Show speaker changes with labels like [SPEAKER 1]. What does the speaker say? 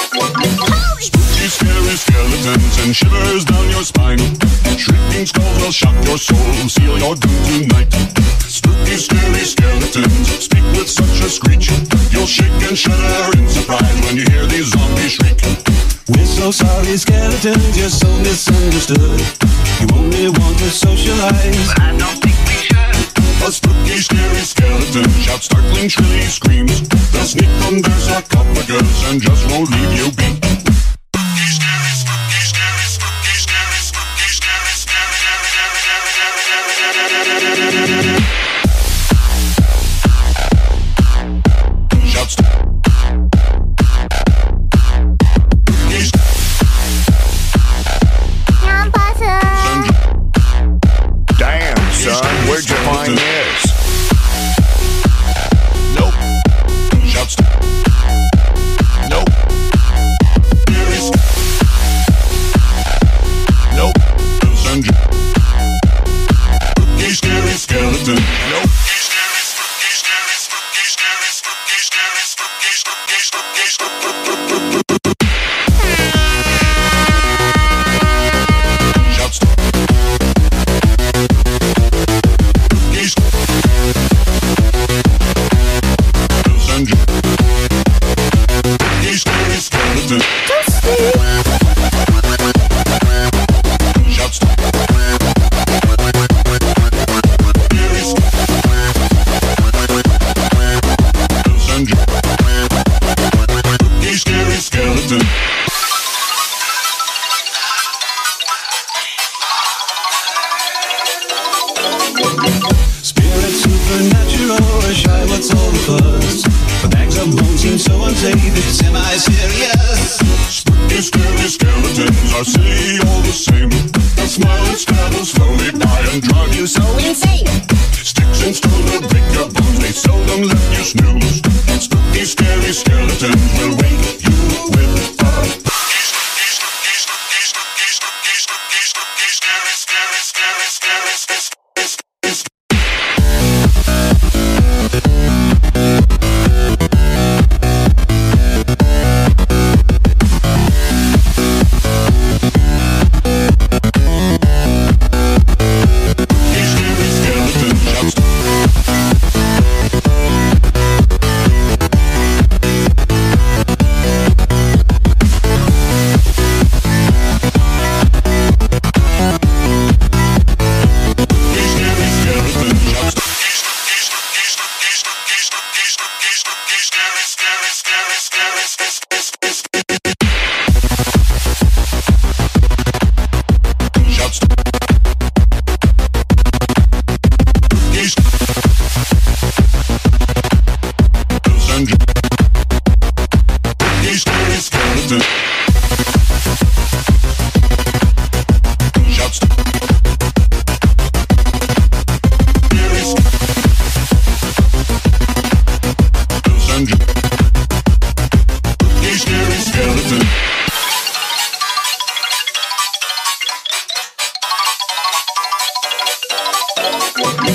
[SPEAKER 1] Spooky, scary skeletons and shivers down your spine. Shrieking skulls will shock your soul, seal your doom tonight. Spooky, scary skeletons speak with such a screech. You'll shake and shudder in surprise when you hear these zombies shriek.
[SPEAKER 2] We're so sorry, skeletons, you're so misunderstood. You only want to socialize,
[SPEAKER 3] but I don't think we should.
[SPEAKER 1] A spooky, scary skeleton shouts startling, shrilly screams. They'll sneak from their sarcophagus and just won't leave you be. Spooky, scary, spooky, scary, spooky, scary, spooky, scary, scary. Shouts.
[SPEAKER 4] Damn, son, where'd you find this?
[SPEAKER 1] Nope. Shouts. Nope. Nope. Spooky, scary skeleton. Nope. Spooky, scary, spooky, scary, spooky, scary, spooky, spooky, spooky, spooky, shouts. Scary skeleton. Shouts. Scary skeleton.
[SPEAKER 2] spirit supernatural, or shy, what's all the buzz? The bags of bones seem so unsafe, it's semi-serious.
[SPEAKER 1] Spooky, scary skeletons are silly all the same. They'll smile and scrabble slowly by and drive you so insane. Sticks and stones will break your bones, they seldom let you snooze. Spooky, scary skeletons will wake